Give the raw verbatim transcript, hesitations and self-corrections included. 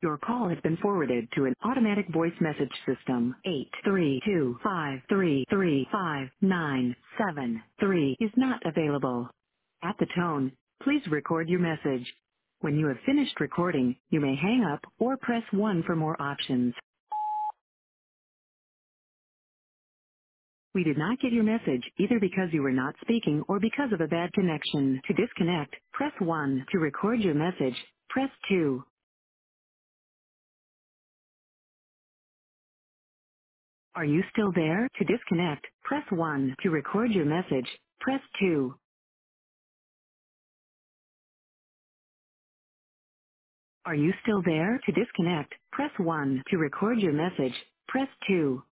Your call has been forwarded to an automatic voice message system. Eight three two five three three five nine seven three is not available. At the tone, please record your message. When you have finished recording, you may hang up or press one for more options. We did not get your message either because you were not speaking or because of a bad connection. To disconnect, press one. To record your message, press two. Are you still there? To disconnect, press one. To record your message, press two. Are you still there? To disconnect, press one. To record your message, press two.